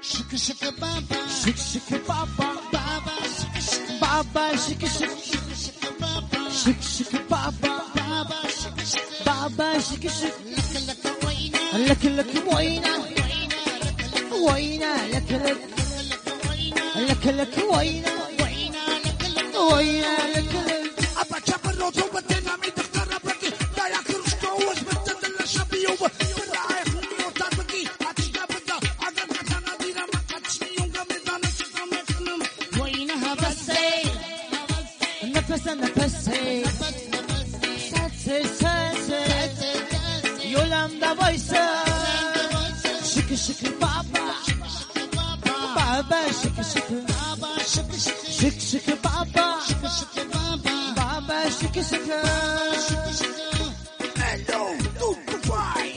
Şıkı şıkı baba, şık şık baba, baba şıkı şıkı, baba şık şık, şıkı şıkı baba, şık şık baba, baba şıkı şıkı, baba şık şık. laka laka oyna, لك لك وينا oyna, laka laka وينا لك لك laka oyna, لك لك وينا oyna, laka laka. وينا لك لك. أبا كبر وتوبتنا من دكتور بكي لا يخرج كوز بتدل الشبي ورايح وتبكي أتيجا بدا أجر كتنا دينا ما كتشني يوم كمدان كتنا مكنم وينها بسي نفس نفسي ساتسي ساتسي يولم دا بايسا شك شك بابا بابا شك شك baba şıkı şıkı, شك شك بابا şıkı şıkı baba, بابا شك شك. şıkı şıkı. Hello to Dubai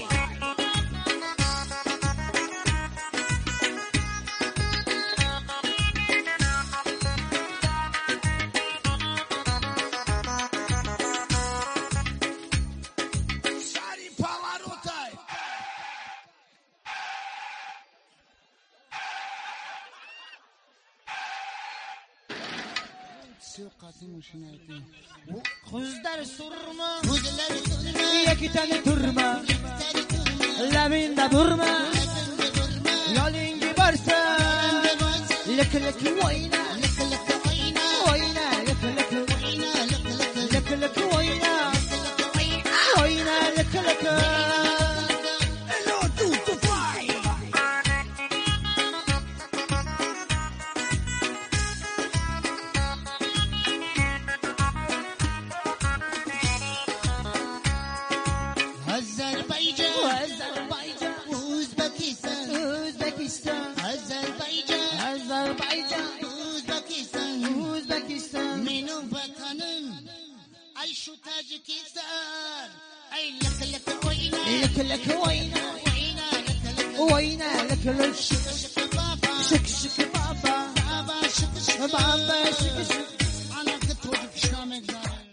Sari Pavarotti Kuzlar surma, ياك تاني ترمى لمن دا برمى يالينجي برسا لك لك وينا وينا لك لك لك لك وينا وينا لك لك. Hello to Dubai Azerbaycan, Azerbaycan, Uzbekistan, Uzbekistan, Azerbaycan, Azerbaycan, Uzbekistan, Uzbekistan. benim vatanım, ay şu Tacikistan, ay laka laka oyna, لك لك وينا oyna laka laka, وينا لك لك. şıkı şıkı baba, شك شك بابا baba şıkı şıkı, بابا شك شك. ana kıt çocuk İslam egzarı.